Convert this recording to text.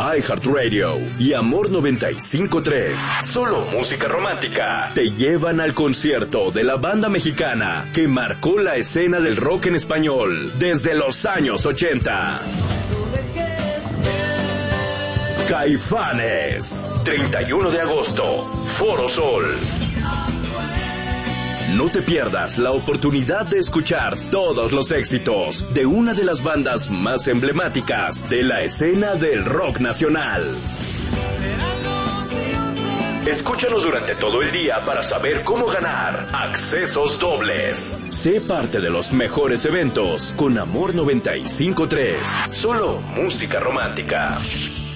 iHeartRadio y Amor 95.3. Solo música romántica te llevan al concierto de la banda mexicana que marcó la escena del rock en español desde los años 80. Caifanes, 31 de agosto, Foro Sol. No te pierdas la oportunidad de escuchar todos los éxitos de una de las bandas más emblemáticas de la escena del rock nacional. Escúchanos durante todo el día para saber cómo ganar accesos dobles. Sé parte de los mejores eventos con Amor 95.3. Solo música romántica.